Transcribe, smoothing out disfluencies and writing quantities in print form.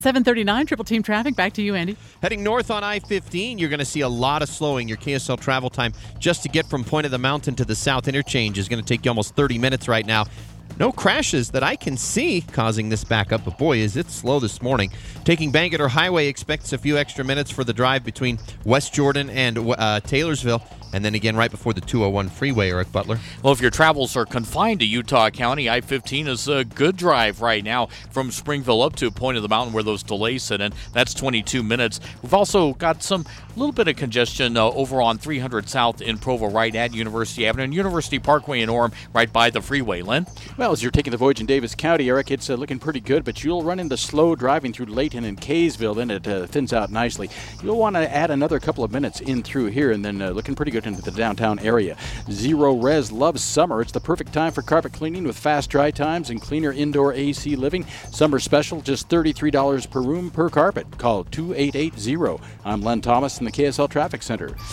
7:39 Triple Team Traffic. Back to you, Andy. Heading north on I-15, you're going to see a lot of slowing. Your KSL travel time just to get from Point of the Mountain to the South Interchange is going to take you almost 30 minutes right now. No crashes that I can see causing this backup, but boy, is it slow this morning. Taking Bangerter Highway expects a few extra minutes for the drive between West Jordan and Taylorsville, and then again right before the 201 freeway, Eric Butler. Well, if your travels are confined to Utah County, I-15 is a good drive right now from Springville up to Point of the Mountain where those delays sit in. That's 22 minutes. We've also got some little bit of congestion over on 300 South in Provo right at University Avenue and University Parkway in Orem right by the freeway. Len? Well, as you're taking the voyage in Davis County, Eric, it's looking pretty good, but you'll run into slow driving through Layton and Kaysville, then it thins out nicely. You'll want to add another couple of minutes in through here, and then looking pretty good into the downtown area. Zero Res loves summer. It's the perfect time for carpet cleaning with fast dry times and cleaner indoor AC living. Summer special, just $33 per room per carpet. Call 2880. I'm Len Thomas in the KSL Traffic Center.